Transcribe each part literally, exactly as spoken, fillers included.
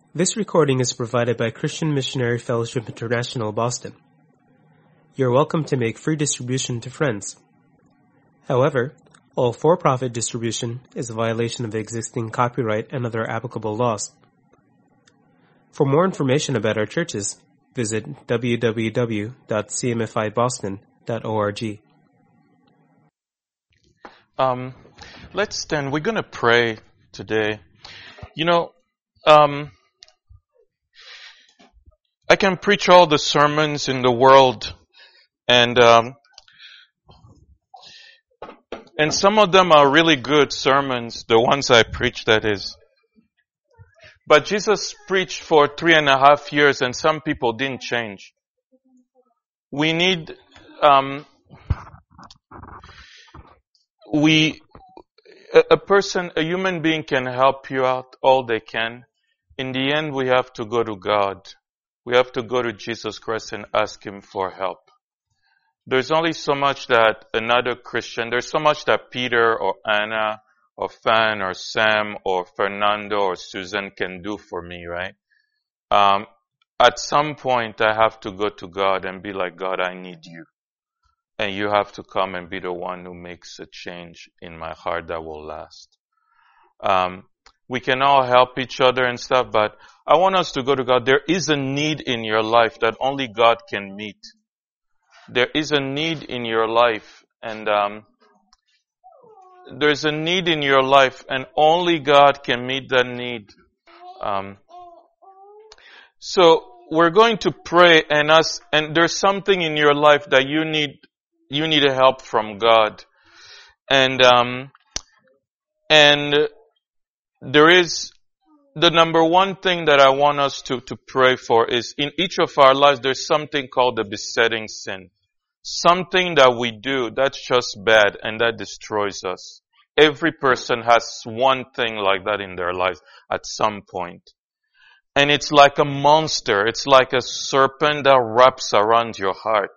This recording is provided by Christian Missionary Fellowship International, Boston. You're welcome to make free distribution to friends. However, all for-profit distribution is a violation of existing copyright and other applicable laws. For more information about our churches, visit w w w dot c m f i boston dot org. Um, let's stand. We're going to pray today. You know, um, I can preach all the sermons in the world, and um, and some of them are really good sermons, the ones I preach, that is. But Jesus preached for three and a half years, and some people didn't change. We need, um, we, a, a person, a human being can help you out all they can. In the end, we have to go to God. We have to go to Jesus Christ and ask Him for help. There's only so much that another Christian, there's so much that Peter or Anna or Fan or Sam or Fernando or Susan can do for me, right? Um, at some point, I have to go to God and be like, God, I need you. And you have to come and be the one who makes a change in my heart that will last. Um, we can all help each other and stuff, but I want us to go to God. There is a need in your life that only God can meet. There is a need in your life, and um, there's a need in your life, and only God can meet that need. Um, so we're going to pray, and us, and there's something in your life that you need. You need help from God, and um, and there is. The number one thing that I want us to, to pray for is in each of our lives, there's something called the besetting sin. Something that we do that's just bad and that destroys us. Every person has one thing like that in their lives at some point. And it's like a monster. It's like a serpent that wraps around your heart.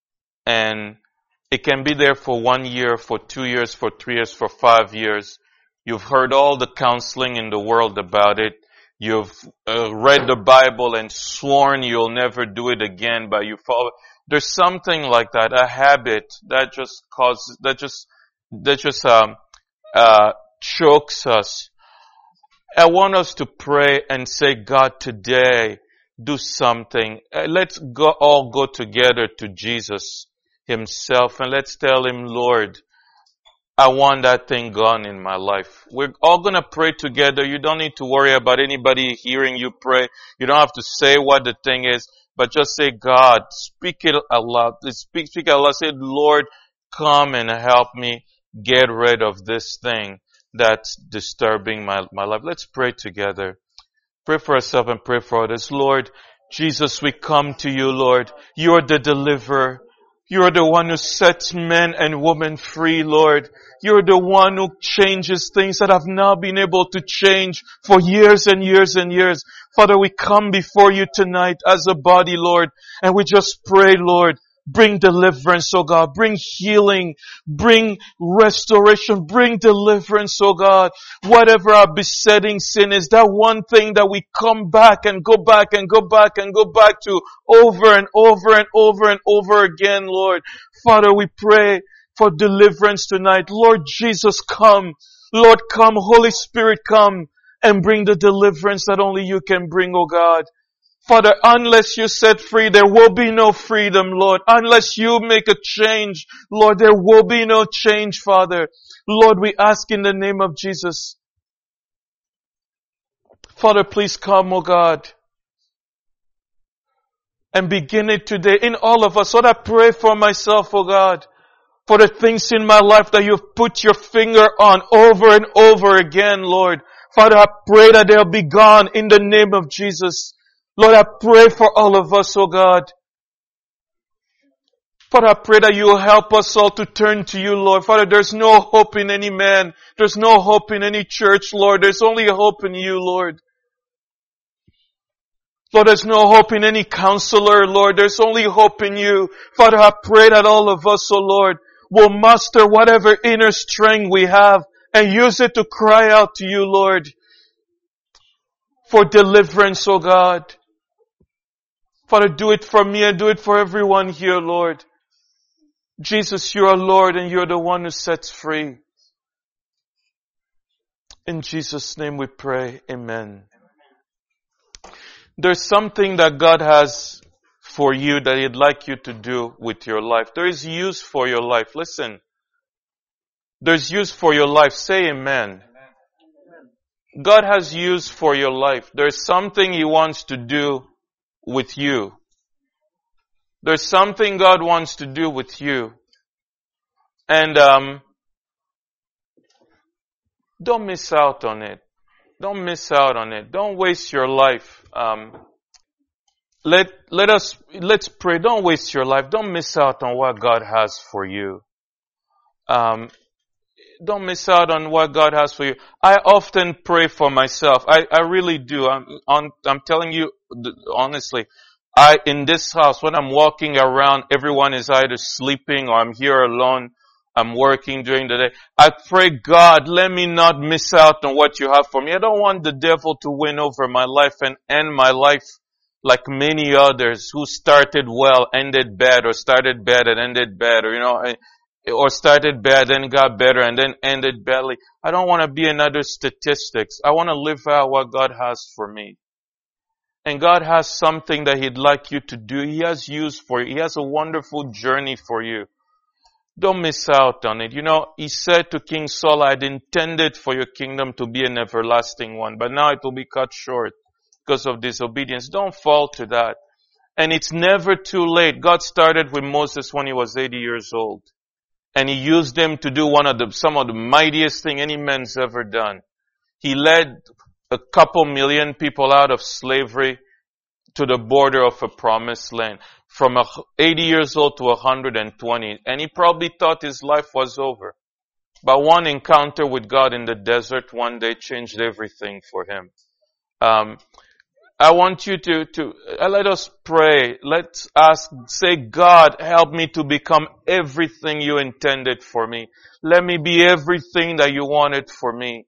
And it can be there for one year, for two years, for three years, for five years. You've heard all the counseling in the world about it. You've uh, read the Bible and sworn you'll never do it again, but you follow. There's something like that, a habit that just causes, that just, that just, um, uh, chokes us. I want us to pray and say, God, today, do something. Uh, let's go, all go together to Jesus Himself, and let's tell Him, Lord, I want that thing gone in my life. We're all gonna pray together. You don't need to worry about anybody hearing you pray. You don't have to say what the thing is, but just say, God, speak it aloud. Speak, speak aloud. Say, Lord, come and help me get rid of this thing that's disturbing my, my life. Let's pray together. Pray for ourselves and pray for others. Lord Jesus, we come to you, Lord. You're the deliverer. You're the one who sets men and women free, Lord. You're the one who changes things that have not been able to change for years and years and years. Father, we come before you tonight as a body, Lord, and we just pray, Lord, bring deliverance, oh God. Bring healing. Bring restoration. Bring deliverance, oh God. Whatever our besetting sin is, that one thing that we come back and go back and go back and go back to over and over and over and over again, Lord. Father, we pray for deliverance tonight. Lord Jesus, come. Lord, come. Holy Spirit, come and bring the deliverance that only you can bring, oh God. Father, unless you set free, there will be no freedom, Lord. Unless you make a change, Lord, there will be no change, Father. Lord, we ask in the name of Jesus. Father, please come, oh God, and begin it today in all of us. Lord, I pray for myself, oh God, for the things in my life that you've put your finger on over and over again, Lord. Father, I pray that they'll be gone in the name of Jesus. Lord, I pray for all of us, oh God. Father, I pray that you will help us all to turn to you, Lord. Father, there's no hope in any man. There's no hope in any church, Lord. There's only hope in you, Lord. Lord, there's no hope in any counselor, Lord. There's only hope in you. Father, I pray that all of us, oh Lord, will muster whatever inner strength we have and use it to cry out to you, Lord. for deliverance, oh God. Father, do it for me and do it for everyone here, Lord. Jesus, you are Lord and you're the one who sets free. In Jesus' name we pray. Amen. There's something that God has for you that He'd like you to do with your life. There is use for your life. Listen. There's use for your life. Say amen. God has use for your life. There's something He wants to do with you. There's something God wants to do with you. And um, don't miss out on it. Don't miss out on it. Don't waste your life. Um, let let us let's pray. Don't waste your life. Don't miss out on what God has for you. Um, don't miss out on what God has for you. I often pray for myself. I, I really do. I'm on, I'm telling you honestly. I in this house when I'm walking around, everyone is either sleeping or I'm here alone. I'm working during the day. I pray, God, let me not miss out on what you have for me. I don't want the devil to win over my life and end my life like many others who started well, ended bad, or started bad and ended bad, or, you know, or started bad and got better and then ended badly. I don't want to be another statistics. I want to live out what God has for me. And God has something that He'd like you to do. He has use for you. He has a wonderful journey for you. Don't miss out on it. You know, He said to King Saul, I had intended for your kingdom to be an everlasting one, but now it will be cut short because of disobedience. Don't fall to that. And it's never too late. God started with Moses when he was eighty years old. And He used him to do one of the, some of the mightiest thing any man's ever done. He led a couple million people out of slavery to the border of a promised land. From eighty years old to one hundred twenty. And he probably thought his life was over. But one encounter with God in the desert one day changed everything for him. Um, I want you to, to, uh, let us pray. Let's ask, say, God, help me to become everything you intended for me. Let me be everything that you wanted for me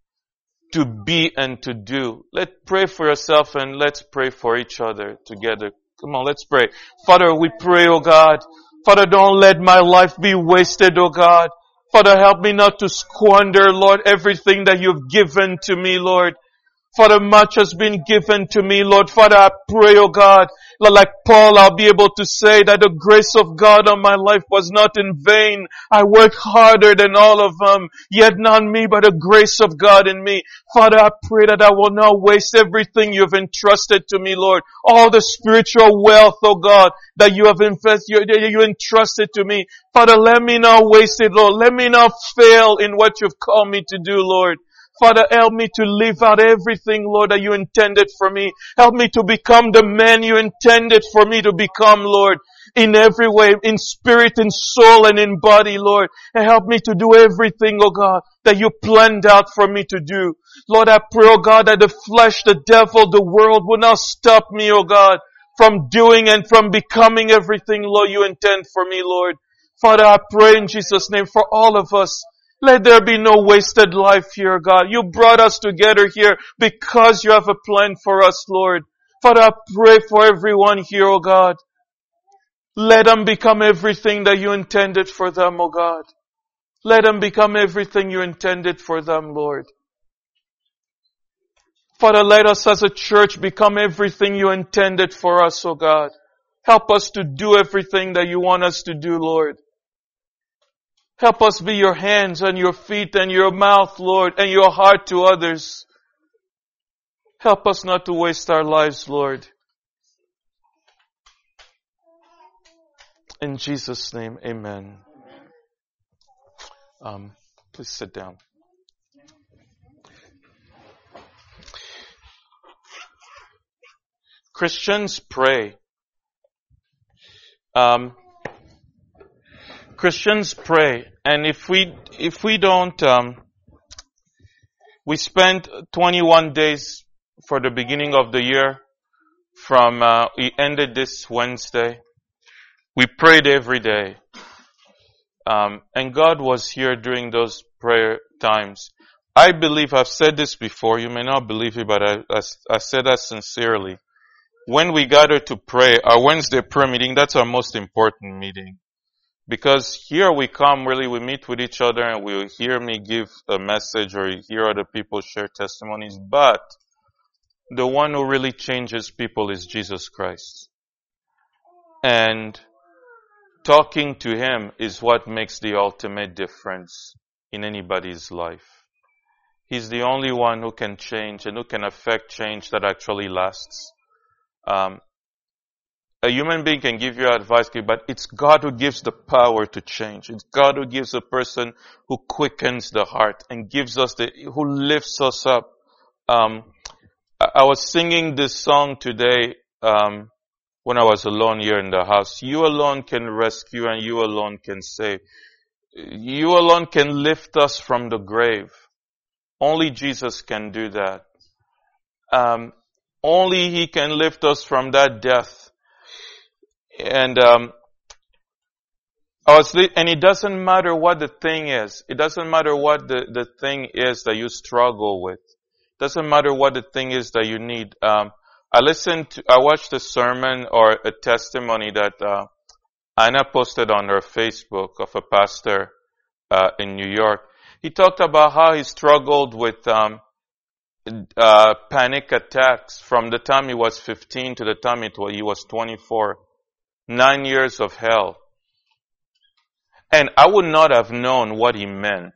to be and to do. Let's pray for yourself and let's pray for each other together. Come on, let's pray. Father, we pray, oh God. Father, don't let my life be wasted, oh God. Father, help me not to squander, Lord, everything that you've given to me, Lord. Father, much has been given to me, Lord. Father, I pray, oh God, Lord, like Paul, I'll be able to say that the grace of God on my life was not in vain. I worked harder than all of them, yet not me, but the grace of God in me. Father, I pray that I will not waste everything you've entrusted to me, Lord. All the spiritual wealth, oh God, that you have invested, you, you entrusted to me. Father, let me not waste it, Lord. Let me not fail in what you've called me to do, Lord. Father, help me to live out everything, Lord, that you intended for me. Help me to become the man you intended for me to become, Lord, in every way, in spirit, in soul, and in body, Lord. And help me to do everything, oh God, that you planned out for me to do. Lord, I pray, oh God, that the flesh, the devil, the world will not stop me, oh God, from doing and from becoming everything, Lord, you intend for me, Lord. Father, I pray in Jesus' name for all of us. Let there be no wasted life here, God. You brought us together here because you have a plan for us, Lord. Father, I pray for everyone here, oh God. Let them become everything that you intended for them, oh God. Let them become everything you intended for them, Lord. Father, let us as a church become everything you intended for us, oh God. Help us to do everything that you want us to do, Lord. Help us be your hands and your feet and your mouth, Lord, and your heart to others. Help us not to waste our lives, Lord. In Jesus' name, amen. Um, please sit down. Christians pray. Um, Christians pray, and if we if we don't, um, we spent twenty-one days for the beginning of the year. From uh, we ended this Wednesday. We prayed every day, um, and God was here during those prayer times. I believe, I've said this before, you may not believe it, but I, I, I said that sincerely. When we gather to pray, our Wednesday prayer meeting, that's our most important meeting. Because here we come, really, we meet with each other and we'll hear me give a message or hear other people share testimonies. But the one who really changes people is Jesus Christ. And talking to Him is what makes the ultimate difference in anybody's life. He's the only one who can change and who can affect change that actually lasts. Um, a human being can give you advice, but it's God who gives the power to change. It's God who gives a person who quickens the heart and gives us the, who lifts us up. Um, I, I was singing this song today, um, when I was alone here in the house. You alone can rescue and you alone can save. You alone can lift us from the grave. Only Jesus can do that. Um, only He can lift us from that death. And, um, I was, and it doesn't matter what the thing is. It doesn't matter what the, the thing is that you struggle with. It doesn't matter what the thing is that you need. Um, I listened to, I watched a sermon or a testimony that, uh, Anna posted on her Facebook of a pastor, uh, in New York. He talked about how he struggled with, um, uh, panic attacks from the time he was fifteen to the time it was, he was twenty-four. Nine years of hell. And I would not have known what he meant,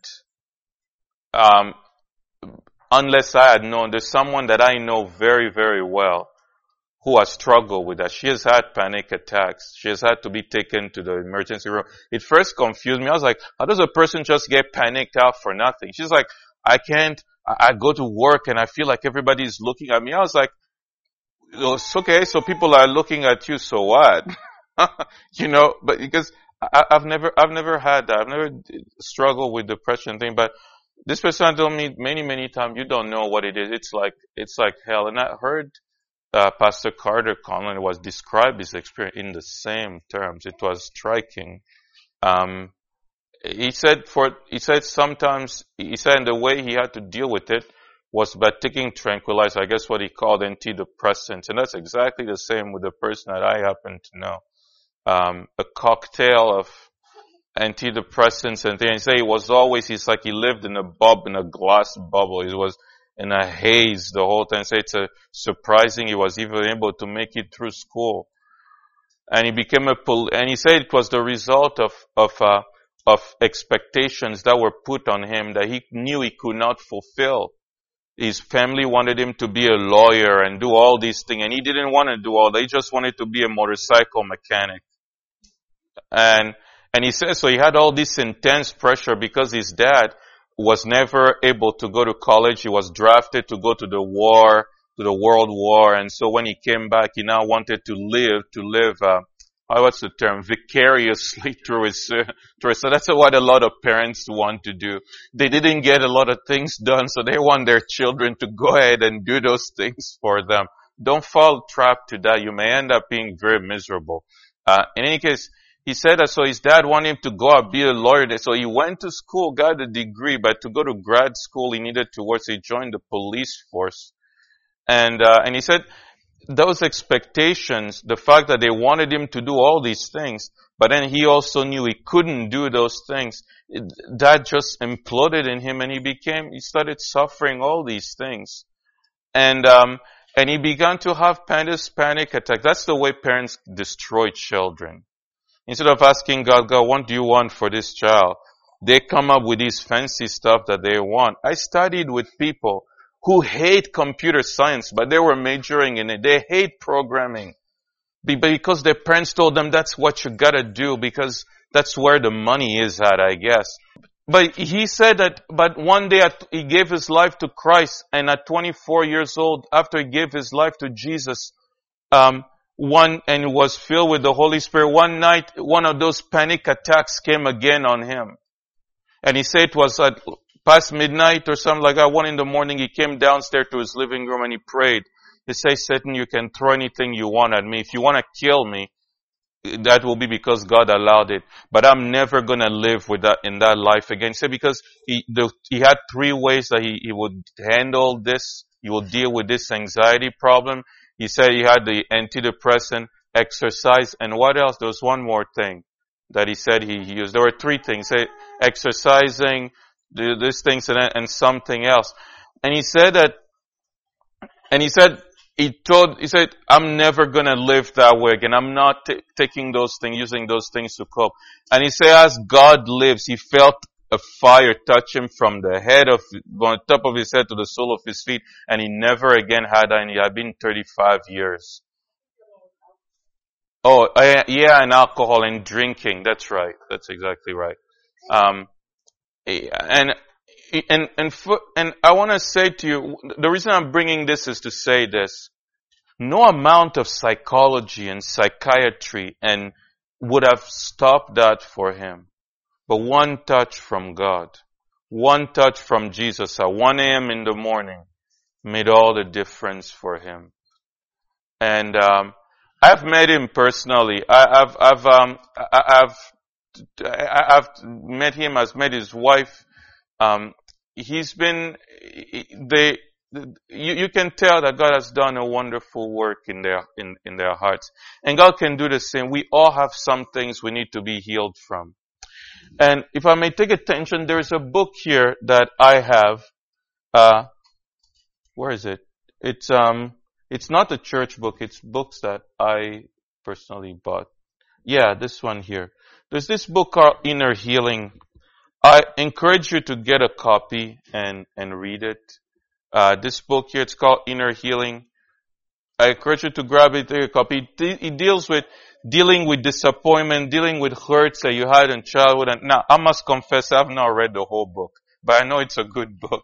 um, unless I had known. There's someone that I know very, very well who has struggled with that. She has had panic attacks. She has had to be taken to the emergency room. It first confused me. I was like, how does a person just get panicked out for nothing? She's like, I can't, I, I go to work and I feel like everybody's looking at me. I was like, it's okay, so people are looking at you, so what? You know, but because I, I've never, I've never had that. I've never struggled with depression thing, but this person told me many, many times, you don't know what it is. It's like, it's like hell. And I heard, uh, Pastor Carter Conlon was described his experience in the same terms. It was striking. Um, he said for, he said sometimes, he said the way he had to deal with it was by taking tranquilizer, I guess what he called antidepressants. And that's exactly the same with the person that I happen to know. Um, a cocktail of antidepressants and things. He say it was always, he's like he lived in a bub, in a glass bubble. He was in a haze the whole time. Say it's a surprising he was even able to make it through school. And he became a, pol- and he said it was the result of, of, uh, of expectations that were put on him that he knew he could not fulfill. His family wanted him to be a lawyer and do all these things, and he didn't want to do all that. He just wanted to be a motorcycle mechanic. And, and he says, so he had all this intense pressure because his dad was never able to go to college. He was drafted to go to the war, to the World War. And so when he came back, he now wanted to live, to live, uh, what's the term? Vicariously through his, uh, through his, so that's what a lot of parents want to do. They didn't get a lot of things done, so they want their children to go ahead and do those things for them. Don't fall trapped to that. You may end up being very miserable. Uh, in any case, he said that so his dad wanted him to go out, be a lawyer. So he went to school, got a degree, but to go to grad school, he needed to work. So he joined the police force. And, uh, and he said, those expectations, the fact that they wanted him to do all these things, but then he also knew he couldn't do those things, it, that just imploded in him and he became, he started suffering all these things. And, um, and he began to have panic, panic attacks. That's the way parents destroy children. Instead of asking God, God, what do you want for this child? They come up with these fancy stuff that they want. I studied with people who hate computer science, but they were majoring in it. They hate programming because their parents told them that's what you gotta do because that's where the money is at, I guess. But he said that, but one day he gave his life to Christ, and at twenty-four years old, after he gave his life to Jesus, um, one, and was filled with the Holy Spirit, one night, one of those panic attacks came again on him. And he said it was at past midnight or something like that. One in the morning, he came downstairs to his living room and he prayed. He said, Satan, you can throw anything you want at me. If you want to kill me, that will be because God allowed it. But I'm never gonna live with that in that life again. He said because he the, he had three ways that he, he would handle this. He will deal with this anxiety problem. He said he had the antidepressant, exercise, and what else? There was one more thing that he said he, he used. There were three things: say, exercising, the, these things, and, and something else. And he said that. And he said. He told, he said, I'm never gonna live that way again. I'm not t- taking those things, using those things to cope. And he said, as God lives, he felt a fire touch him from the head of, on top of his head to the sole of his feet, and he never again had any. I've been thirty-five years. Oh, uh, yeah, and alcohol and drinking. That's right. That's exactly right. Um, and, and, and, for, and I want to say to you, the reason I'm bringing this is to say this. No amount of psychology and psychiatry and would have stopped that for him. But one touch from God, one touch from Jesus at one a.m. in the morning made all the difference for him. And, um, I've met him personally. I, I've, I've, um, I, I've, I've met him. I've met his wife. Um, he's been, they, you, you can tell that God has done a wonderful work in their, in, in their hearts. And God can do the same. We all have some things we need to be healed from. And if I may take attention, there's a book here that I have, uh, where is it? It's, um, it's not a church book. It's books that I personally bought. Yeah, this one here. There's this book called Inner Healing. I encourage you to get a copy and, and read it. Uh, this book here, it's called Inner Healing. I encourage you to grab it, take a copy. It, it deals with dealing with disappointment, dealing with hurts that you had in childhood. And now, I must confess, I've not read the whole book, but I know it's a good book.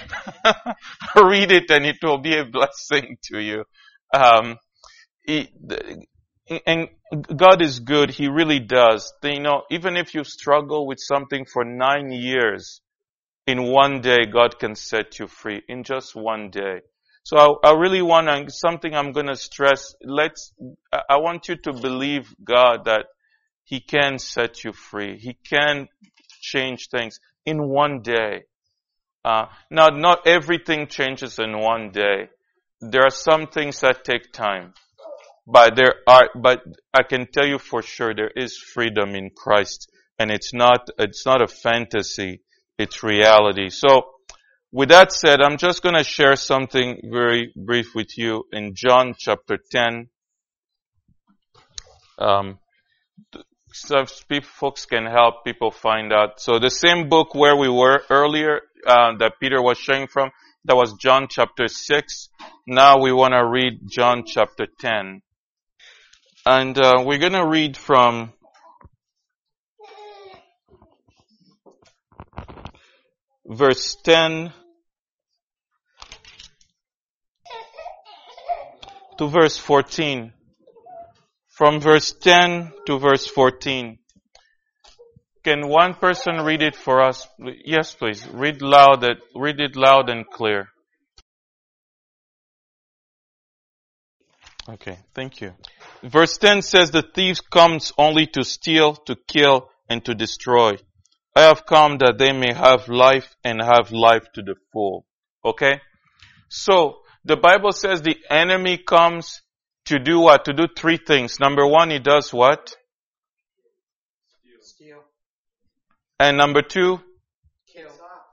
Read it and it will be a blessing to you. Um, it, and God is good. He really does. You know, even if you struggle with something for nine years, in one day, God can set you free. In just one day. So I, I really want to, something I'm going to stress. Let's, I want you to believe God that He can set you free. He can change things in one day. Uh, now, not everything changes in one day. There are some things that take time. But there are, but I can tell you for sure there is freedom in Christ. And it's not, it's not a fantasy. It's reality. So, with that said, I'm just going to share something very brief with you in John chapter ten. Um, some folks can help people find out. So the same book where we were earlier, uh, that Peter was sharing from, that was John chapter six. Now we want to read John chapter ten. And, uh, we're going to read from verse ten to verse fourteen. From verse ten to verse fourteen. Can one person read it for us? Yes, please. Read loud, read it loud and clear. Okay, thank you. Verse ten says, the thief comes only to steal, to kill, and to destroy. I have come that they may have life and have life to the full. Okay? So, the Bible says the enemy comes to do what? To do three things. Number one, he does what? Steal. And number two? Kill.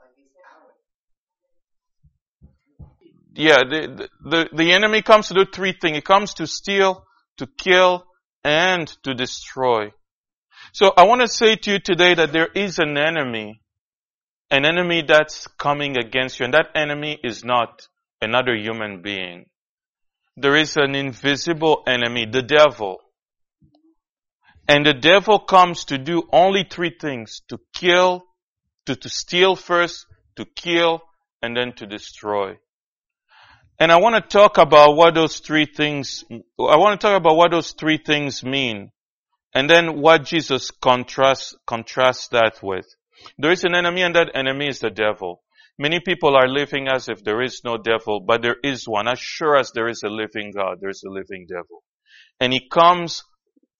Yeah, the, the, the enemy comes to do three things. He comes to steal, to kill, and to destroy. So I want to say to you today that there is an enemy, an enemy that's coming against you, and that enemy is not another human being. There is an invisible enemy, the devil. And the devil comes to do only three things: to kill, to, to steal first, to kill, and then to destroy. And I want to talk about what those three things, I want to talk about what those three things mean. And then what Jesus contrasts, contrasts that with. There is an enemy, and that enemy is the devil. Many people are living as if there is no devil, but there is one. As sure as there is a living God, there is a living devil. And he comes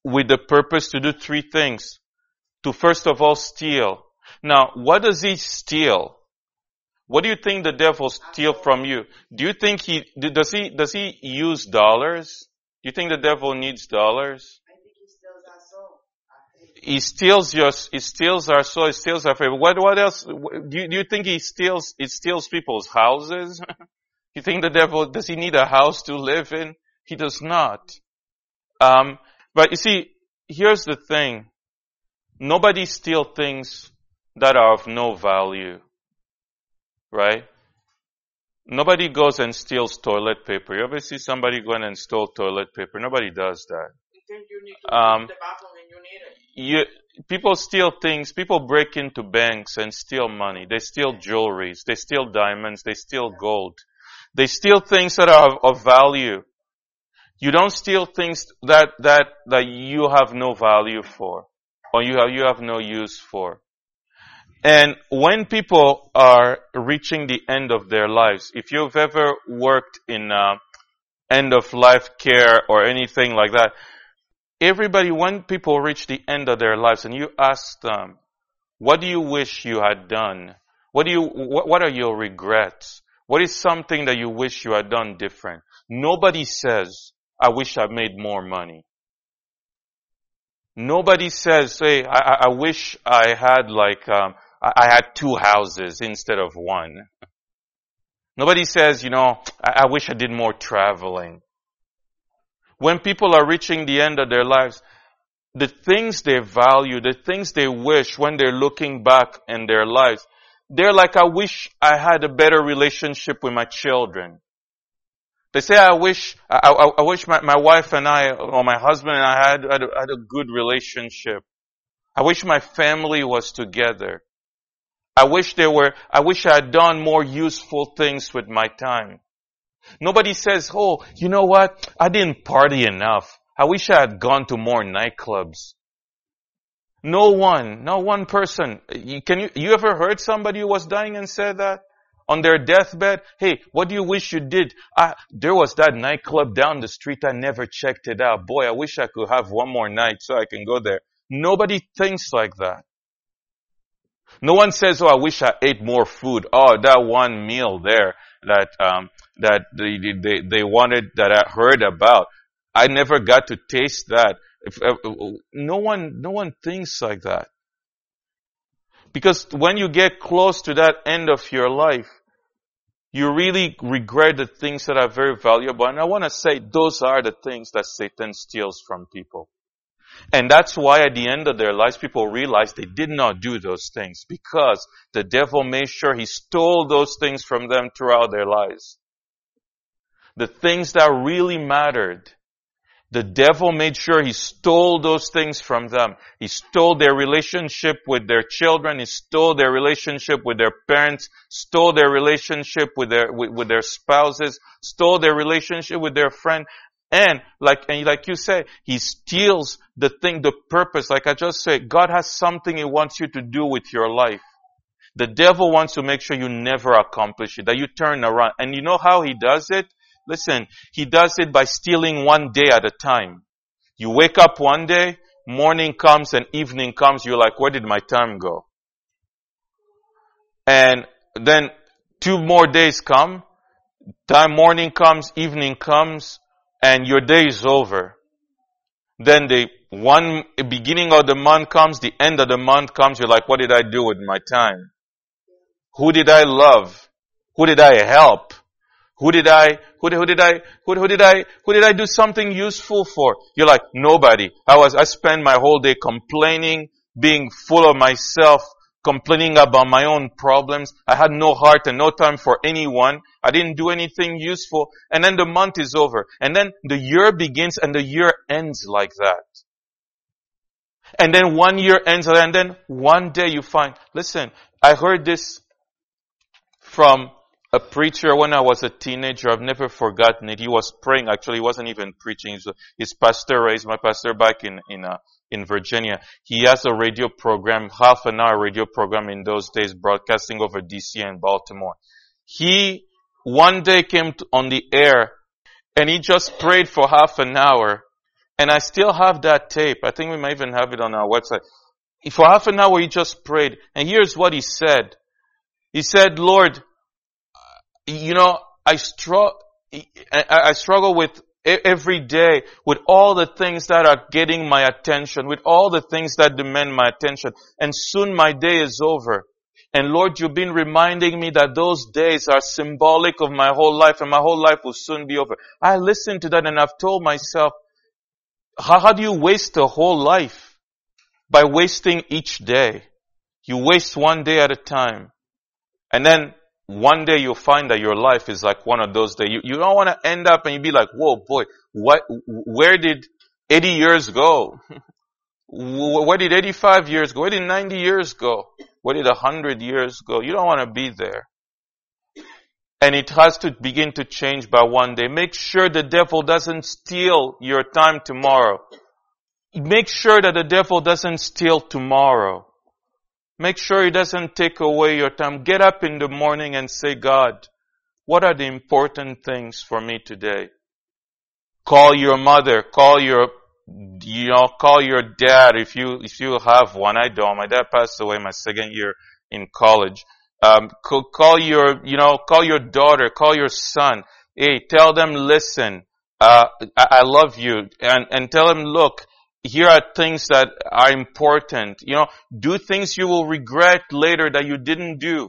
with the purpose to do three things. To first of all steal. Now, what does he steal? What do you think the devil steal from you? Do you think he, does he, does he use dollars? Do you think the devil needs dollars? I think he steals our soul. He steals your, he steals our soul, he steals our faith. What, what else? Do you, do you think he steals, he steals people's houses? You think the devil, does he need a house to live in? He does not. Um, but you see, here's the thing. Nobody steals things that are of no value. Right? Nobody goes and steals toilet paper. You ever see somebody going and stole toilet paper? Nobody does that. You think you need to Um, use the bathroom and you need it. You, people steal things. People break into banks and steal money. They steal jewelries. They steal diamonds. They steal gold. They steal things that are of, of value. You don't steal things that, that, that you have no value for, or you have, you have no use for. And when people are reaching the end of their lives, if you've ever worked in uh, end of life care or anything like that, everybody, when people reach the end of their lives and you ask them, what do you wish you had done? What do you, what, what are your regrets? What is something that you wish you had done different? Nobody says, I wish I made more money. Nobody says, hey, I, I wish I had like, um, I had two houses instead of one. Nobody says, you know, I, I wish I did more traveling. When people are reaching the end of their lives, the things they value, the things they wish when they're looking back in their lives, they're like, I wish I had a better relationship with my children. They say, I wish, I, I, I wish my, my wife and I, or my husband and I had, had, a, had a good relationship. I wish my family was together. I wish there were, I wish I had done more useful things with my time. Nobody says, oh, you know what? I didn't party enough. I wish I had gone to more nightclubs. No one, no one person. You, can you, you ever heard somebody who was dying and said that? On their deathbed? Hey, what do you wish you did? I, there was that nightclub down the street. I never checked it out. Boy, I wish I could have one more night so I can go there. Nobody thinks like that. No one says, oh, I wish I ate more food. Oh, that one meal there that, um, that they, they, they wanted, that I heard about. I never got to taste that. If, uh, no one, no one thinks like that. Because when you get close to that end of your life, you really regret the things that are very valuable. And I want to say those are the things that Satan steals from people. And that's why at the end of their lives, people realize they did not do those things because the devil made sure he stole those things from them throughout their lives. The things that really mattered, the devil made sure he stole those things from them. He stole their relationship with their children. He stole their relationship with their parents, stole their relationship with their, with, with their spouses, stole their relationship with their friend. And like, and like you say, he steals the thing, the purpose. Like I just said, God has something he wants you to do with your life. The devil wants to make sure you never accomplish it, that you turn around. And you know how he does it? Listen, he does it by stealing one day at a time. You wake up one day, morning comes and evening comes, you're like, where did my time go? And then two more days come, time morning comes, evening comes, and your day is over. Then the one beginning of the month comes, the end of the month comes, you're like, what did I do with my time? Who did I love? Who did I help? Who did I, who, who did I, who, who did I, who did I do something useful for? You're like, nobody. I was, I spent my whole day complaining, being full of myself, complaining about my own problems. I had no heart and no time for anyone. I didn't do anything useful. And then the month is over. And then the year begins and the year ends like that. And then one year ends and then one day you find, listen, I heard this from a preacher when I was a teenager. I've never forgotten it. He was praying. Actually, he wasn't even preaching. He's, his pastor, he's my pastor back in, in, uh, in Virginia. He has a radio program, half an hour radio program in those days, broadcasting over D C and Baltimore. He one day came to, on the air and he just prayed for half an hour. And I still have that tape. I think we might even have it on our website. For half an hour he just prayed. And here's what he said. He said, Lord, you know, I, str- I, I struggle with every day with all the things that are getting my attention, with all the things that demand my attention. And soon my day is over. And Lord, you've been reminding me that those days are symbolic of my whole life and my whole life will soon be over. I listened to that and I've told myself, how, how do you waste a whole life? By wasting each day. You waste one day at a time. And then one day you'll find that your life is like one of those days. You, you don't want to end up and you be like, whoa boy, what, where did eighty years go? Where did eighty-five years go? Where did ninety years go? Where did one hundred years go? You don't want to be there. And it has to begin to change by one day. Make sure the devil doesn't steal your time tomorrow. Make sure that the devil doesn't steal tomorrow. Make sure he doesn't take away your time. Get up in the morning and say, God, what are the important things for me today? Call your mother, call your You know, call your dad if you, if you have one. I don't. My dad passed away my second year in college. Um, call your, you know, call your daughter, call your son. Hey, tell them, listen, uh, I, I love you. And, and tell them, look, here are things that are important. You know, do things you will regret later that you didn't do.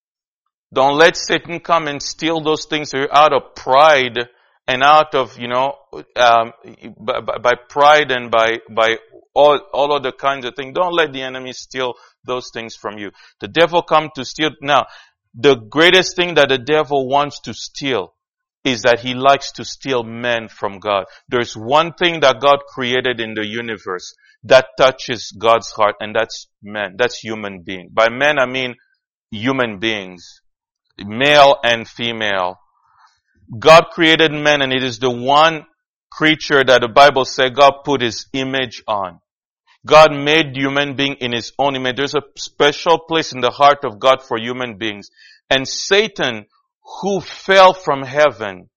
Don't let Satan come and steal those things out of pride. And out of, you know, um, by, by pride and by, by all, all other kinds of things. Don't let the enemy steal those things from you. The devil come to steal. Now, the greatest thing that the devil wants to steal is that he likes to steal men from God. There's one thing that God created in the universe that touches God's heart, and that's men. That's human being. By men, I mean human beings. Male and female. God created man, and it is the one creature that the Bible says God put his image on. God made human being in his own image. There's a special place in the heart of God for human beings. And Satan, who fell from heaven,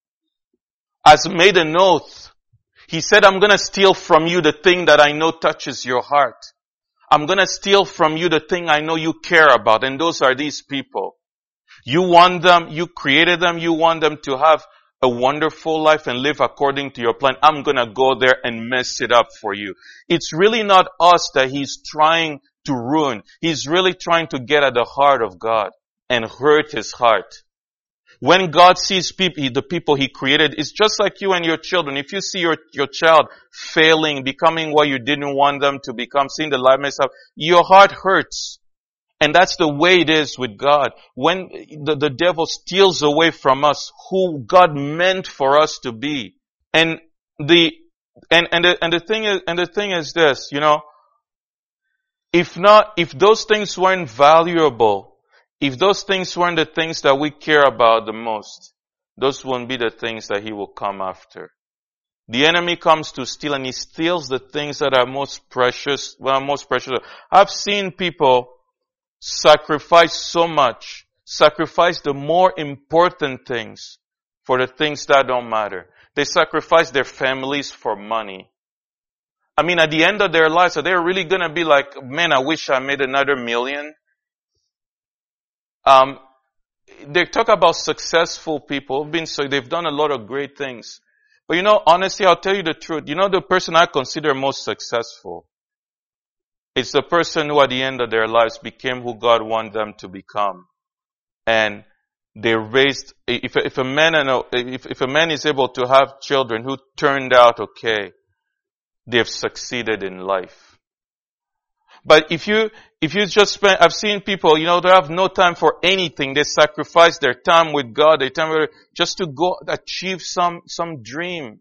has made an oath. He said, I'm going to steal from you the thing that I know touches your heart. I'm going to steal from you the thing I know you care about. And those are these people. You want them, you created them, you want them to have a wonderful life and live according to your plan. I'm gonna go there and mess it up for you. It's really not us that he's trying to ruin. He's really trying to get at the heart of God and hurt his heart. When God sees people, the people he created, it's just like you and your children. If you see your, your child failing, becoming what you didn't want them to become, seeing the life mess up, your heart hurts. And that's the way it is with God. When the, the devil steals away from us who God meant for us to be. And the, and, and the, and the thing is, and the thing is this, you know, if not, if those things weren't valuable, if those things weren't the things that we care about the most, those won't be the things that he will come after. The enemy comes to steal, and he steals the things that are most precious, well, most precious. I've seen people sacrifice so much, sacrifice the more important things for the things that don't matter. They sacrifice their families for money. I mean, at the end of their lives, are they really gonna be like, man, I wish I made another million? Um, they talk about successful people who've been so, they've done a lot of great things. But you know, honestly, I'll tell you the truth. You know, the person I consider most successful, it's the person who at the end of their lives became who God wanted them to become. And they raised, if, if a man and a, if, if a man is able to have children who turned out okay, they've succeeded in life. But if you, if you just spend, I've seen people, you know, they have no time for anything. They sacrifice their time with God, their time with, just to go achieve some, some dream.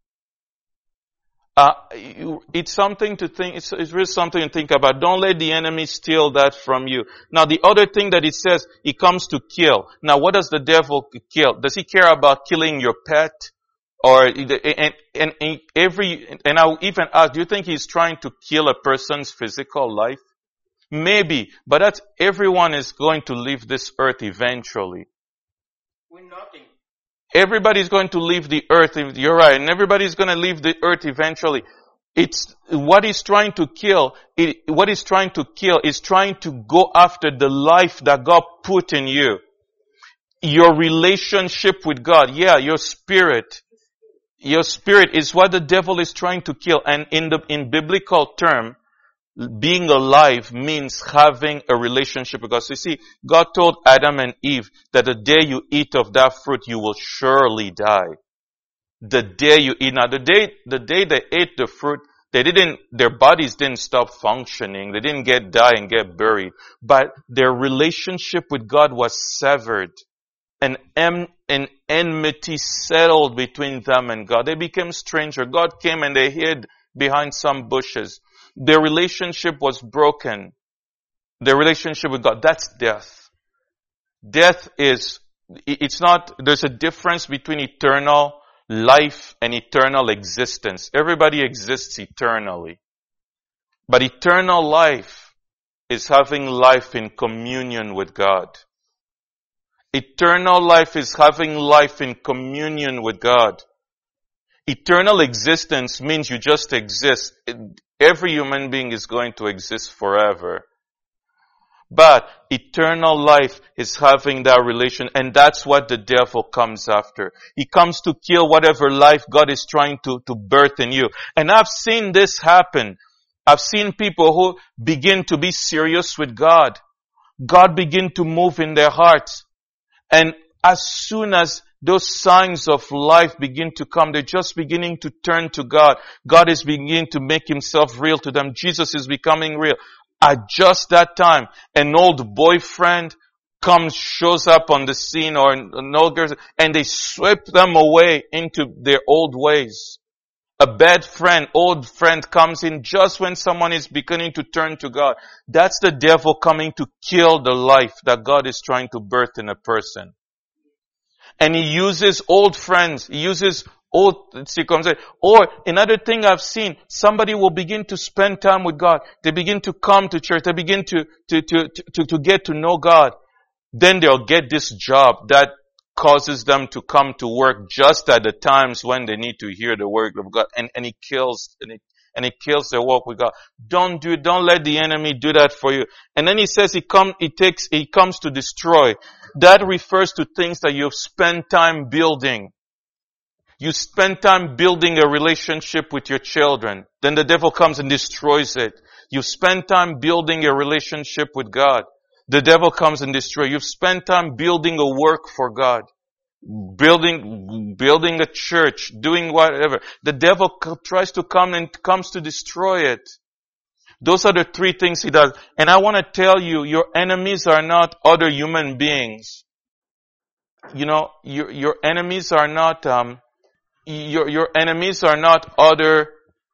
Uh, it's something to think, it's, it's really something to think about. Don't let the enemy steal that from you. Now the other thing that it says, he comes to kill. Now what does the devil kill? Does he care about killing your pet? Or, and, and, and every, and I'll even ask, do you think he's trying to kill a person's physical life? Maybe, but that's, everyone is going to leave this earth eventually. We're nothing. Everybody's going to leave the earth. You're right. And everybody's going to leave the earth eventually. It's what he's trying to kill. It, what he's trying to kill is trying to go after the life that God put in you. Your relationship with God. Yeah, your spirit. Your spirit is what the devil is trying to kill. And in the, in biblical term, being alive means having a relationship with God. So you see, God told Adam and Eve that the day you eat of that fruit, you will surely die. The day you eat. Now the day, the day they ate the fruit, they didn't, their bodies didn't stop functioning. They didn't get die and get buried. But their relationship with God was severed. An, em, an enmity settled between them and God. They became stranger. God came and they hid behind some bushes. Their relationship was broken. Their relationship with God. That's death. Death is, it's not, there's a difference between eternal life and eternal existence. Everybody exists eternally. But eternal life is having life in communion with God. Eternal life is having life in communion with God. Eternal existence means you just exist. Every human being is going to exist forever. But eternal life is having that relation, and that's what the devil comes after. He comes to kill whatever life God is trying to, to birth in you. And I've seen this happen. I've seen people who begin to be serious with God. God begin to move in their hearts. And as soon as those signs of life begin to come, they're just beginning to turn to God. God is beginning to make himself real to them. Jesus is becoming real. At just that time, an old boyfriend comes, shows up on the scene, or an old girl, and they sweep them away into their old ways. A bad friend, old friend comes in just when someone is beginning to turn to God. That's the devil coming to kill the life that God is trying to birth in a person. And he uses old friends. He uses old circumstances. Or another thing I've seen, somebody will begin to spend time with God. They begin to come to church. They begin to, to, to, to, to get to know God. Then they'll get this job that causes them to come to work just at the times when they need to hear the word of God. And, and it kills, and it, and it kills their walk with God. Don't do, don't let the enemy do that for you. And then he says he come, he takes, he comes to destroy. That refers to things that you've spent time building. You spend time building a relationship with your children. Then the devil comes and destroys it. You spend time building a relationship with God. The devil comes and destroys. You've spent time building a work for God. Building, building a church, doing whatever. The devil tries to come and comes to destroy it. Those are the three things he does. And I want to tell you, your enemies are not other human beings. You know, your, your enemies are not, um, your, your enemies are not other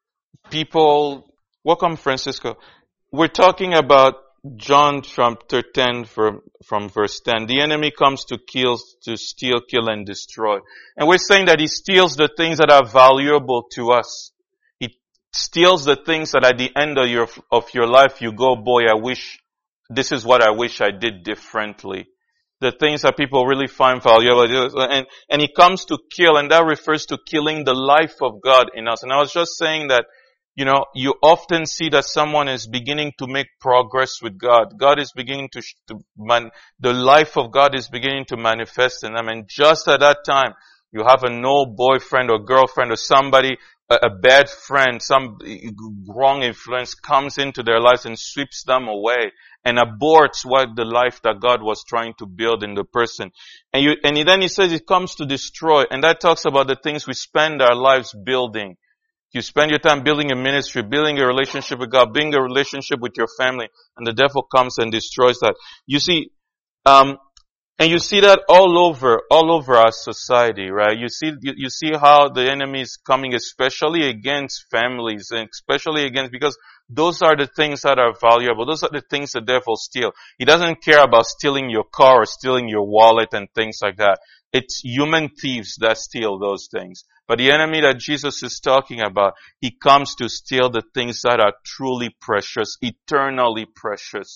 people. Welcome, Francisco. We're talking about John chapter ten from, from verse ten. The enemy comes to kill, to steal, kill, and destroy. And we're saying that he steals the things that are valuable to us. He steals the things that at the end of your, of your life you go, boy, I wish, this is what I wish I did differently. The things that people really find valuable. And, and he comes to kill, and that refers to killing the life of God in us. And I was just saying that, you know, you often see that someone is beginning to make progress with God. God is beginning to, to man, the life of God is beginning to manifest in them. And just at that time, you have an old boyfriend or girlfriend or somebody, a, a bad friend, some wrong influence comes into their lives and sweeps them away and aborts what the life that God was trying to build in the person. And you, and then he says it comes to destroy. And that talks about the things we spend our lives building. You spend your time building a ministry, building a relationship with God, building a relationship with your family, and the devil comes and destroys that. You see, um, and you see that all over, all over our society, right? You see, you, you see how the enemy is coming, especially against families, and especially against, because those are the things that are valuable. Those are the things the devil steals. He doesn't care about stealing your car or stealing your wallet and things like that. It's human thieves that steal those things. But the enemy that Jesus is talking about, he comes to steal the things that are truly precious, eternally precious.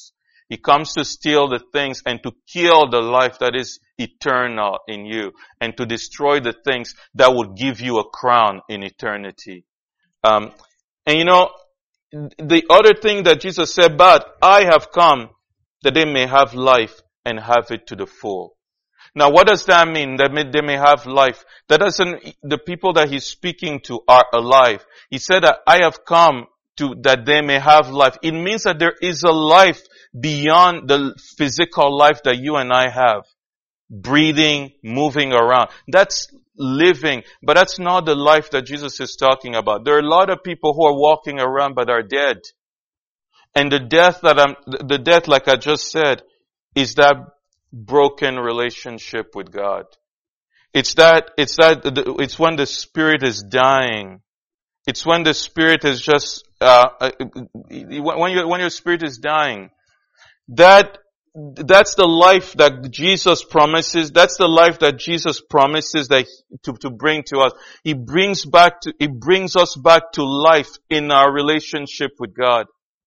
He comes to steal the things and to kill the life that is eternal in you, and to destroy the things that will give you a crown in eternity. Um, and you know, the other thing that Jesus said, but I have come that they may have life and have it to the full. Now, what does that mean? That may, they may have life. That doesn't, the people that he's speaking to are alive. He said that I have come to, that they may have life. It means that there is a life beyond the physical life that you and I have. Breathing, moving around. That's living, but that's not the life that Jesus is talking about. There are a lot of people who are walking around but are dead. And the death that I'm, the death, like I just said, is that broken relationship with God. It's that, it's that, it's when the spirit is dying. It's when the spirit is just, uh, when your, when your spirit is dying. That, that's the life that Jesus promises. That's the life that Jesus promises that to, to bring to us. He brings back to, He brings us back to life in our relationship with God.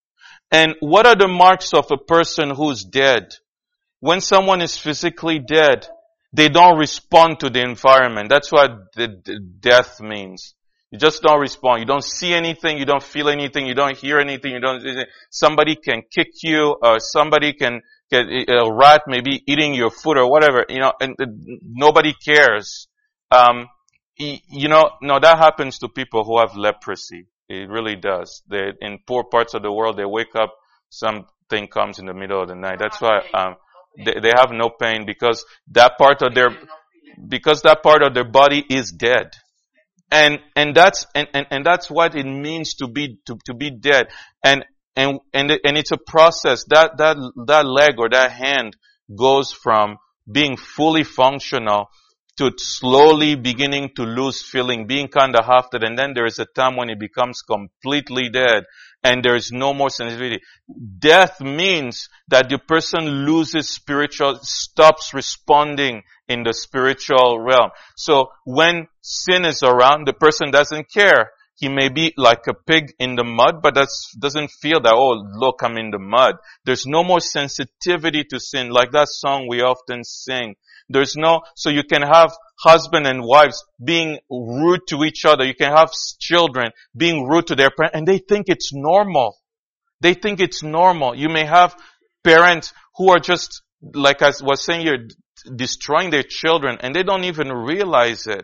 And what are the marks of a person who's dead? When someone is physically dead, they don't respond to the environment. That's what the, the death means. You just don't respond. You don't see anything. You don't feel anything. You don't hear anything. You don't. Somebody can kick you, or somebody can get a rat maybe eating your food or whatever. You know, and, and nobody cares. Um, you know, no, that happens to people who have leprosy. It really does. They, in poor parts of the world, they wake up, something comes in the middle of the night. That's why um, they, they have no pain because that part of their because that part of their body is dead. And, and that's, and, and, and that's what it means to be, to, to be dead. And, and, and, and it's a process. That, that, that leg or that hand goes from being fully functional to slowly beginning to lose feeling, being kind of half dead. And then there is a time when it becomes completely dead and there is no more sensitivity. Death means that the person loses spiritual, stops responding in the spiritual realm. So when sin is around, the person doesn't care. He may be like a pig in the mud, but that doesn't feel that, oh, look, I'm in the mud. There's no more sensitivity to sin, like that song we often sing. There's no, so you can have husband and wives being rude to each other. You can have children being rude to their parents, and they think it's normal. They think it's normal. You may have parents who are just, like I was saying here, destroying their children, and they don't even realize it.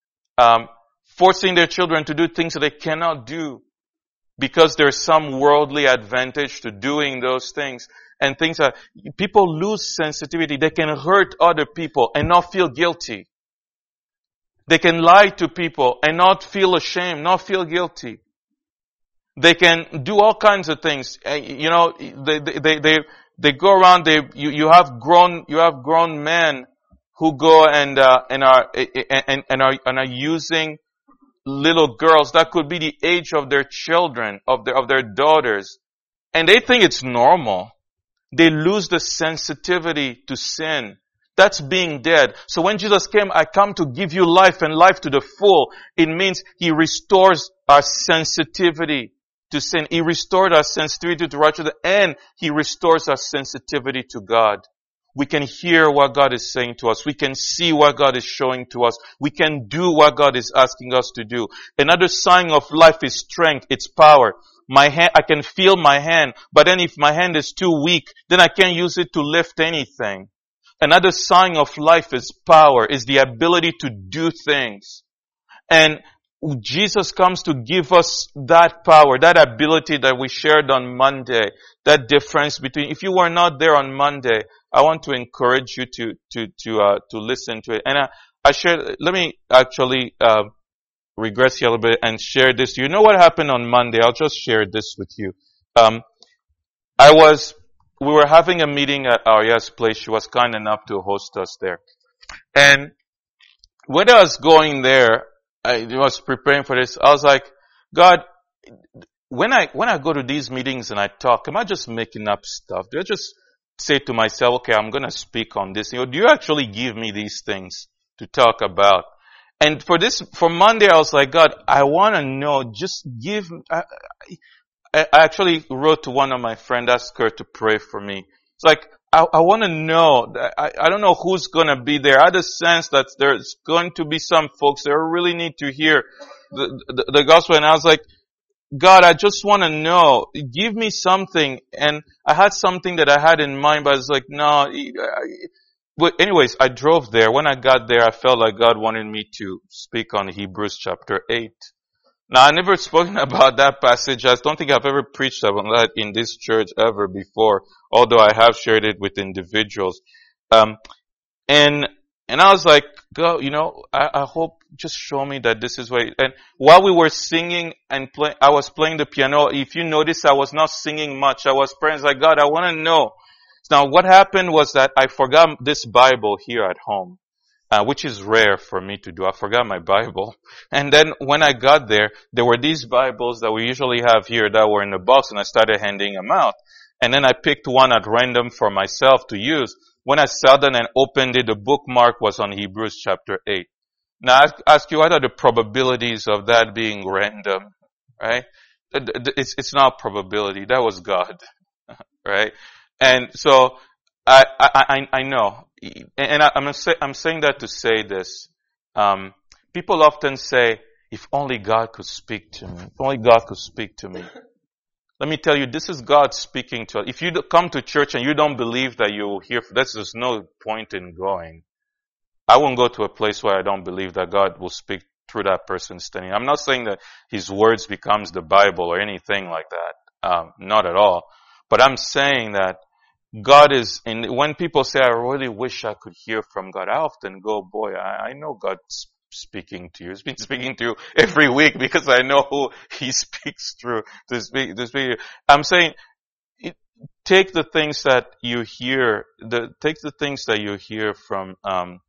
Um, forcing their children to do things that they cannot do because there's some worldly advantage to doing those things. And things that people lose sensitivity. They can hurt other people and not feel guilty. They can lie to people and not feel ashamed, not feel guilty. They can do all kinds of things. You know, they, they, they, they go around, they, you, you have grown, you have grown men who go and, uh, and are, and, and are, and are using little girls. That could be the age of their children, of their, of their daughters. And they think it's normal. They lose the sensitivity to sin. That's being dead. So when Jesus came, I come to give you life and life to the full. It means He restores our sensitivity to sin. He restored our sensitivity to righteousness, and He restores our sensitivity to God. We can hear what God is saying to us. We can see what God is showing to us. We can do what God is asking us to do. Another sign of life is strength. It's power. My hand, I can feel my hand, but then if my hand is too weak, then I can't use it to lift anything. Another sign of life is power, is the ability to do things. And Jesus comes to give us that power, that ability that we shared on Monday, that difference between, if you were not there on Monday, I want to encourage you to, to, to, uh, to listen to it. And I, I shared, let me actually, uh, regress here a little bit and share this. You know what happened on Monday? I'll just share this with you. Um, I was, we were having a meeting at Aria's place. She was kind enough to host us there. And when I was going there, I was preparing for this. I was like, God, when I, when I go to these meetings and I talk, am I just making up stuff? Do I just say to myself, okay, I'm going to speak on this? You know, do you actually give me these things to talk about? And for this, for Monday, I was like, God, I want to know, just give, I, I actually wrote to one of my friends, asked her to pray for me. It's like, I, I want to know, I, I don't know who's going to be there. I had a sense that there's going to be some folks that really need to hear the, the, the gospel. And I was like, God, I just want to know, give me something. And I had something that I had in mind, but I was like, no. But anyways, I drove there. When I got there, I felt like God wanted me to speak on Hebrews chapter eight. Now, I never spoken about that passage. I don't think I've ever preached about that in this church ever before, although I have shared it with individuals. Um, and, and I was like, God, you know, I, I hope, just show me that this is way. And while we were singing and play, I was playing the piano. If you notice, I was not singing much. I was praying like, God, I want to know. Now, what happened was that I forgot this Bible here at home. Uh, which is rare for me to do. I forgot my Bible. And then when I got there, there were these Bibles that we usually have here that were in the box, and I started handing them out. And then I picked one at random for myself to use. When I sat down and opened it, the bookmark was on Hebrews chapter eight. Now I ask you, what are the probabilities of that being random? Right? It's, it's not probability. That was God. Right? And so, I, I, I, I know. And I, I'm, say, I'm saying that to say this. Um, people often say, if only God could speak to me. If only God could speak to me. Let me tell you, this is God speaking to us. If you come to church and you don't believe that you will hear, that's there's no point in going. I won't go to a place where I don't believe that God will speak through that person standing. I'm not saying that his words becomes the Bible or anything like that. Um, not at all. But I'm saying that God is, and when people say, I really wish I could hear from God, I often go, boy, I, I know God's speaking to you. He's been speaking to you every week because I know who he speaks through to speak, to speak. I'm saying, it, take the things that you hear, the, take the things that you hear from, um,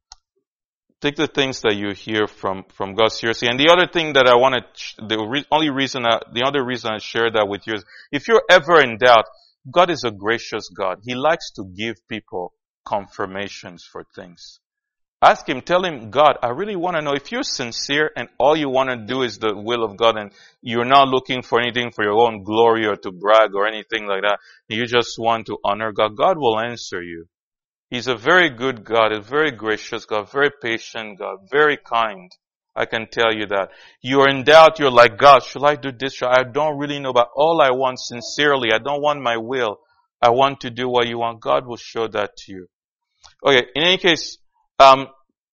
take the things that you hear from, from God seriously. And the other thing that I want to, the re, only reason, I, the other reason I share that with you is, if you're ever in doubt, God is a gracious God. He likes to give people confirmations for things. Ask him, tell him, God, I really want to know, if you're sincere and all you want to do is the will of God and you're not looking for anything for your own glory or to brag or anything like that, you just want to honor God, God will answer you. He's a very good God, a very gracious God, very patient God, very kind. I can tell you that. You're in doubt, you're like, God, should I do this? I don't really know, but all I want sincerely, I don't want my will. I want to do what you want. God will show that to you. Okay, in any case, um,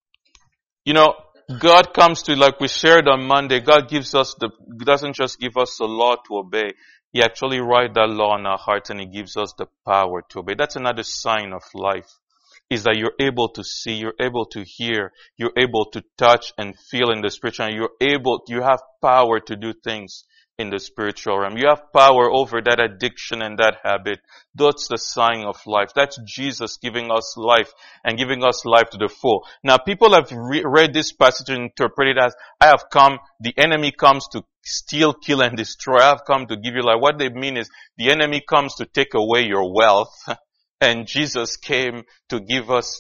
you know, God comes to, like we shared on Monday, God gives us the, doesn't just give us a law to obey. He actually writes that law in our hearts and he gives us the power to obey. That's another sign of life. Is that you're able to see, you're able to hear, you're able to touch and feel in the spiritual, and you're able, you have power to do things in the spiritual realm. You have power over that addiction and that habit. That's the sign of life. That's Jesus giving us life and giving us life to the full. Now, people have re- read this passage and interpreted it as, I have come, the enemy comes to steal, kill, and destroy. I have come to give you life. What they mean is, the enemy comes to take away your wealth. And Jesus came to give us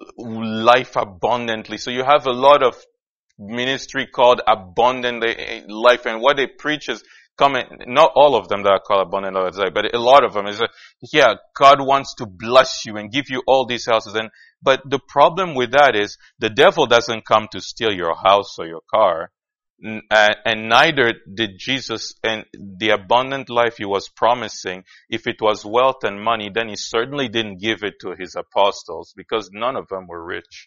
life abundantly. So you have a lot of ministry called abundant life. And what they preach is coming, not all of them that are called abundant life, but a lot of them is, that, yeah, God wants to bless you and give you all these houses. And, but the problem with that is the devil doesn't come to steal your house or your car. And neither did Jesus, and the abundant life he was promising, if it was wealth and money, then he certainly didn't give it to his apostles because none of them were rich.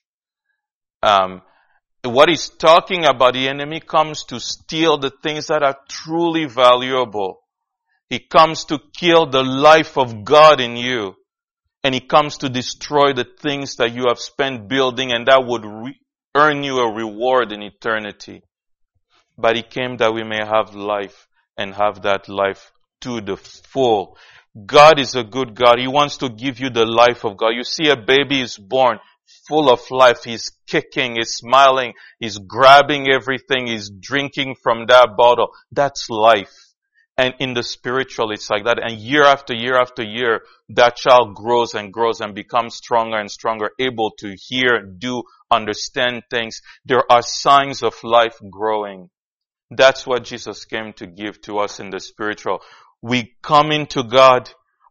Um, what he's talking about, the enemy comes to steal the things that are truly valuable. He comes to kill the life of God in you. And he comes to destroy the things that you have spent building and that would re- earn you a reward in eternity. But he came that we may have life and have that life to the full. God is a good God. He wants to give you the life of God. You see a baby is born full of life. He's kicking, he's smiling, he's grabbing everything, he's drinking from that bottle. That's life. And in the spiritual, it's like that. And year after year after year, that child grows and grows and becomes stronger and stronger, able to hear, do, understand things. There are signs of life growing. That's what Jesus came to give to us in the spiritual. We come into God,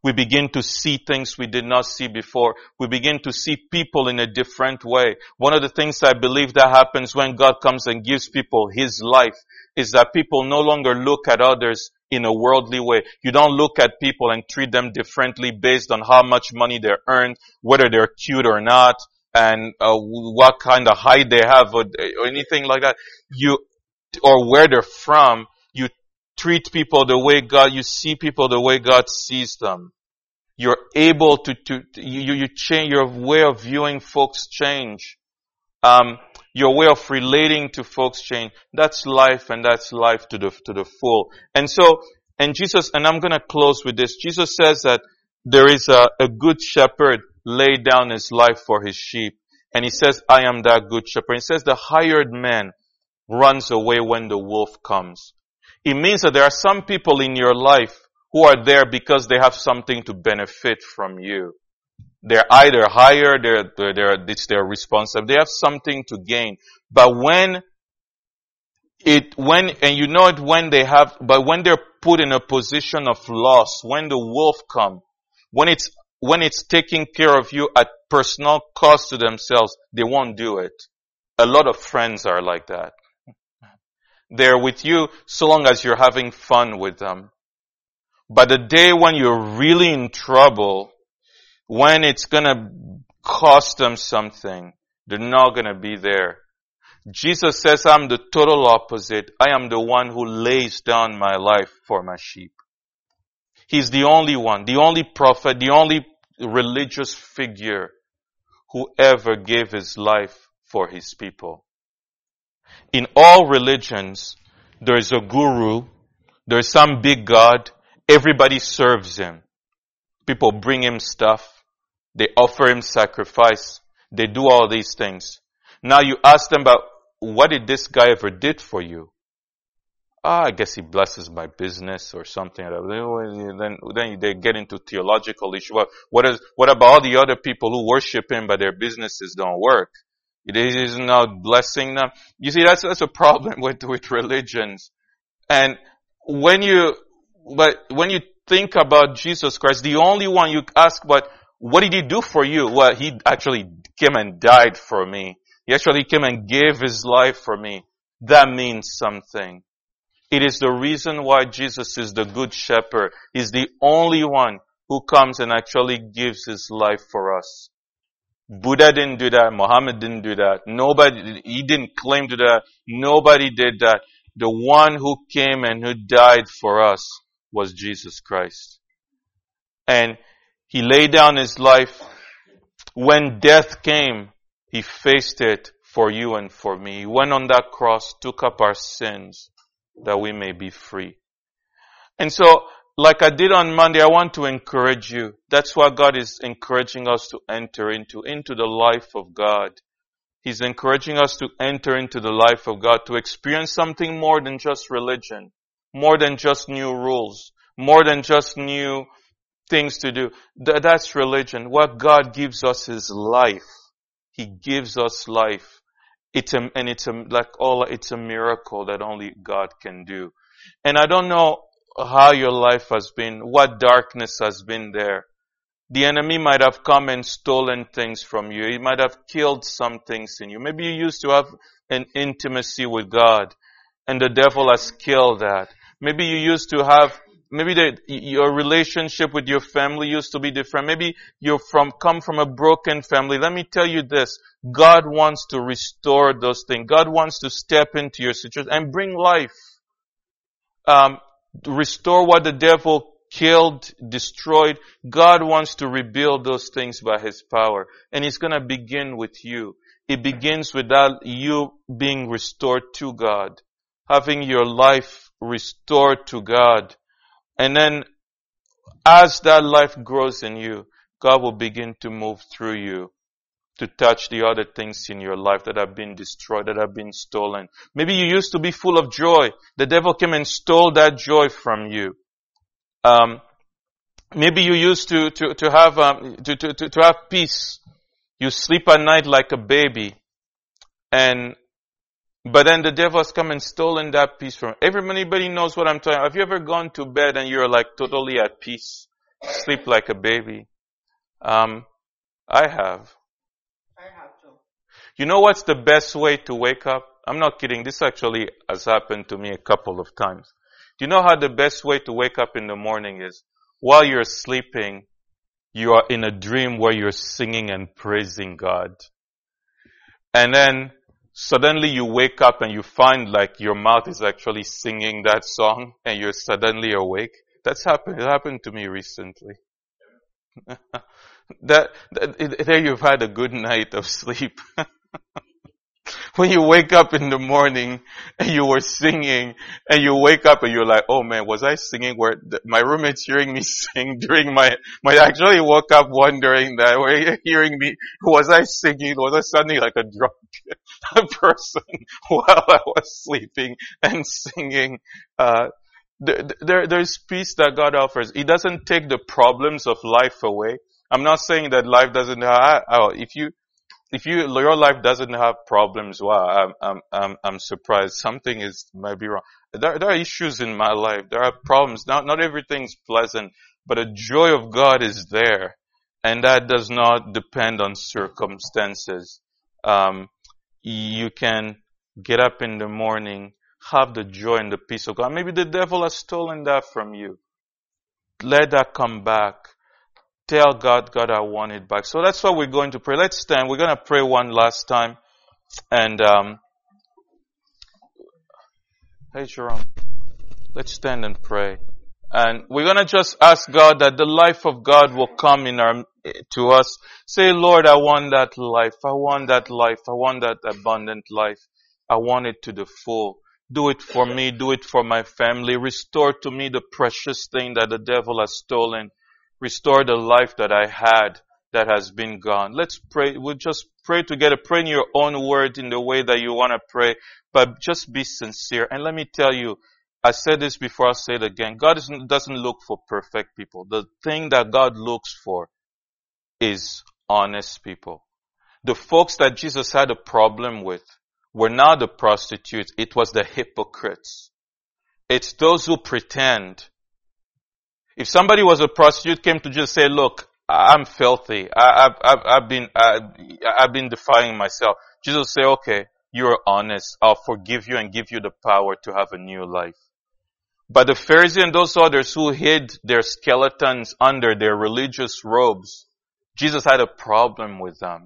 We begin to see things we did not see before. We begin to see people in a different way. One of the things I believe that happens when God comes and gives people His life is that people no longer look at others in a worldly way. You don't look at people and treat them differently based on how much money they earn, whether they're cute or not, and uh, what kind of height they have or, or anything like that. You, or where they're from. You treat people the way God, you see people the way God sees them. You're able to, to, you, you change, your way of viewing folks change. Um, your way of relating to folks change. That's life, and that's life to the, to the full. And so, and Jesus, and I'm gonna close with this. Jesus says that there is a, a good shepherd laid down his life for his sheep. And he says, I am that good shepherd. He says the hired man runs away when the wolf comes. It means that there are some people in your life who are there because they have something to benefit from you. They're either hired, they're, they're, they're, it's their responsibility, they have something to gain. But when it, when, and you know it when they have, but when they're put in a position of loss, when the wolf comes, when it's, when it's taking care of you at personal cost to themselves, they won't do it. A lot of friends are like that. They're with you so long as you're having fun with them. But the day when you're really in trouble, when it's gonna cost them something, they're not gonna be there. Jesus says, I'm the total opposite. I am the one who lays down my life for my sheep. He's the only one, the only prophet, the only religious figure who ever gave his life for his people. In all religions, there is a guru, there is some big God, everybody serves him. People bring him stuff, they offer him sacrifice, they do all these things. Now you ask them about, what did this guy ever did for you? Ah, I guess he blesses my business or something like that. Then, then they get into theological issues. Well, what is, what about all the other people who worship him but their businesses don't work? It is not blessing them. You see, that's, that's a problem with, with religions. And when you, but when you think about Jesus Christ, the only one you ask, but what did he do for you? Well, he actually came and died for me. He actually came and gave his life for me. That means something. It is the reason why Jesus is the good shepherd. He's the only one who comes and actually gives his life for us. Buddha didn't do that. Muhammad didn't do that. Nobody, he didn't claim to do that. Nobody did that. The one who came and who died for us was Jesus Christ. And he laid down his life. When death came, he faced it for you and for me. He went on that cross, took up our sins, that we may be free. And so, like I did on Monday, I want to encourage you. That's what God is encouraging us to enter into, into the life of God. He's encouraging us to enter into the life of God, to experience something more than just religion, more than just new rules, more than just new things to do. Th- that's religion. What God gives us is life. He gives us life. It's a, and it's a, like all, it's a miracle that only God can do. And I don't know how your life has been, what darkness has been there. The enemy might have come and stolen things from you. He might have killed some things in you. Maybe you used to have an intimacy with God, and the devil has killed that. Maybe you used to have, maybe the, your relationship with your family used to be different. Maybe you're from, come from a broken family. Let me tell you this. God wants to restore those things. God wants to step into your situation and bring life. Um, restore what the devil killed, destroyed. God wants to rebuild those things by his power. And it's going to begin with you. It begins with that, you being restored to God, having your life restored to God. And then as that life grows in you, God will begin to move through you to touch the other things in your life that have been destroyed, that have been stolen. Maybe you used to be full of joy. The devil came and stole that joy from you. Um, maybe you used to, to, to have, um, to, to, to, to have peace. You sleep at night like a baby. And, but then the devil has come and stolen that peace from you. Everybody knows what I'm talking about. Have you ever gone to bed and you're like totally at peace? sleep like a baby. Um, I have. I have to. You know what's the best way to wake up? I'm not kidding. This actually has happened to me a couple of times. Do you know how the best way to wake up in the morning is? While you're sleeping, you are in a dream where you're singing and praising God. And then suddenly you wake up and you find like your mouth is actually singing that song and you're suddenly awake. That's happened. It happened to me recently. that, that there you've had a good night of sleep. When you wake up in the morning and you were singing and you wake up and you're like, oh man, was I singing where the, my roommate's hearing me sing during my, my actually woke up wondering that, were you hearing me? Was I singing? Was I sounding like a drunk person while I was sleeping and singing? Uh, there, there's peace that God offers. He doesn't take the problems of life away. I'm not saying that life doesn't have, oh, if you, If you, your life doesn't have problems, wow, I'm, I'm, I'm, I'm surprised. Something is, might be wrong. There, there are issues in my life. There are problems. Not, not everything's pleasant, but the joy of God is there. And that does not depend on circumstances. Um, you can get up in the morning, have the joy and the peace of God. Maybe the devil has stolen that from you. Let that come back. Tell God, God, I want it back. So that's what we're going to pray. Let's stand. We're going to pray one last time. And, um, hey, Jerome, let's stand and pray. And we're going to just ask God that the life of God will come in our, to us. Say, Lord, I want that life. I want that life. I want that abundant life. I want it to the full. Do it for me. Do it for my family. Restore to me the precious thing that the devil has stolen. Restore the life that I had that has been gone. Let's pray. We'll just pray together. Pray in your own word in the way that you want to pray. But just be sincere. And let me tell you, I said this before, I'll say it again. God doesn't look for perfect people. The thing that God looks for is honest people. The folks that Jesus had a problem with were not the prostitutes. It was the hypocrites. It's those who pretend. If somebody was a prostitute, came to Jesus say, look, I'm filthy. I, I've, I've, I've been, I, I've been defiling myself. Jesus say, okay, you're honest. I'll forgive you and give you the power to have a new life. But the Pharisee and those others who hid their skeletons under their religious robes, Jesus had a problem with them.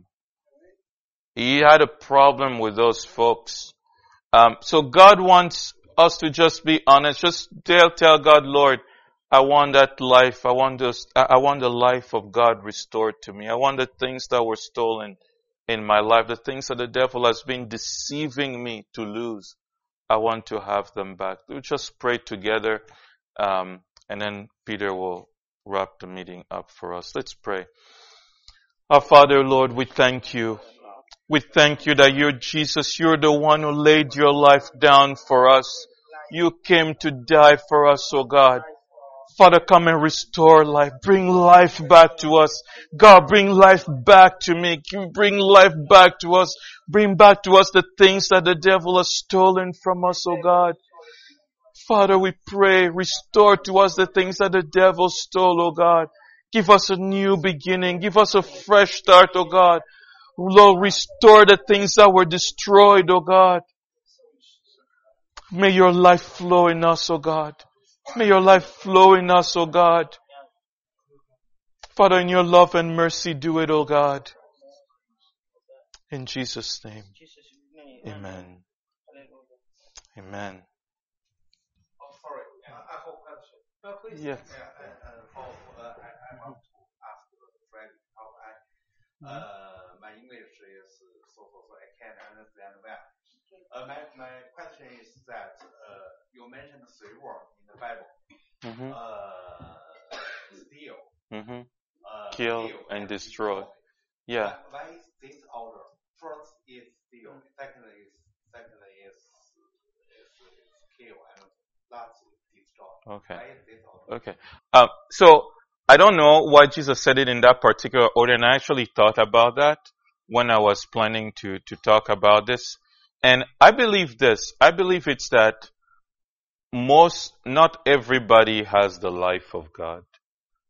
He had a problem with those folks. Um, so God wants us to just be honest. Just tell, tell God, Lord, I want that life. I want this, I want the life of God restored to me. I want the things that were stolen in my life, the things that the devil has been deceiving me to lose. I want to have them back. We'll just pray together, um, and then Peter will wrap the meeting up for us. Let's pray. Our Father, Lord, we thank you. We thank you that you're Jesus. You're the one who laid your life down for us. You came to die for us, oh God. Father, come and restore life. Bring life back to us. God, bring life back to me. Bring life back to us. Bring back to us the things that the devil has stolen from us, oh God. Father, we pray, restore to us the things that the devil stole, oh God. Give us a new beginning. Give us a fresh start, oh God. Lord, restore the things that were destroyed, oh God. May your life flow in us, oh God. May your life flow in us, oh God. Father, in your love and mercy, do it, oh God. In Jesus' name. Amen. Amen. Oh, sorry. I have a question. No, please. Yeah. Yeah, and, and how, uh, I, I want to ask Fred how I, uh, my English is so, so, so I can't understand well. Uh, my, my question is that, uh, you mentioned three words in the Bible. Mm-hmm. Uh, steal. Mm-hmm. Uh, Kill steal and destroy. Yeah. Why, why is this order? First is steal, secondly is, secondly is, is, is kill, and last is destroy. Okay. Why is this order? Okay. Um, so, I don't know why Jesus said it in that particular order, and I actually thought about that when I was planning to, to talk about this. And I believe this. I believe it's that most, not everybody has the life of God.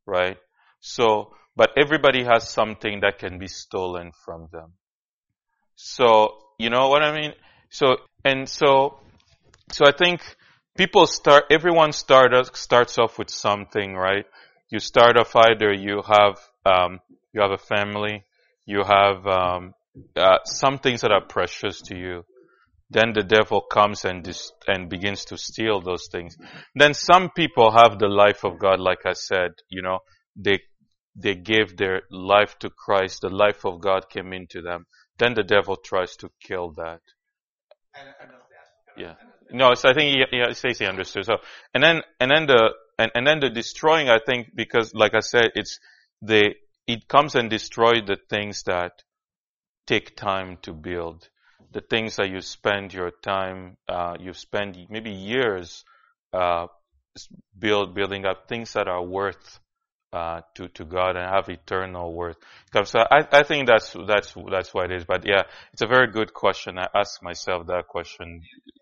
right? So, but everybody has something that can be stolen from them. So, you know what I mean? So, and so, so I think people start, everyone start, starts off with something, right? You start off either you have, um, you have a family, you have, um, uh, some things that are precious to you. Then the devil comes and dis- and begins to steal those things. Then some people have the life of God, like I said, you know, they, they gave their life to Christ, the life of God came into them. Then the devil tries to kill that. I understand. Yeah. No, so I think he, he says he understood. So, and then, and then the, and, and then the destroying, I think, because like I said, it's the, it comes and destroys the things that take time to build. The things that you spend your time, uh, you spend maybe years, uh, build, building up things that are worth, uh, to, to God and have eternal worth. So I, I think that's, that's, that's what it is. But yeah, it's a very good question. I ask myself that question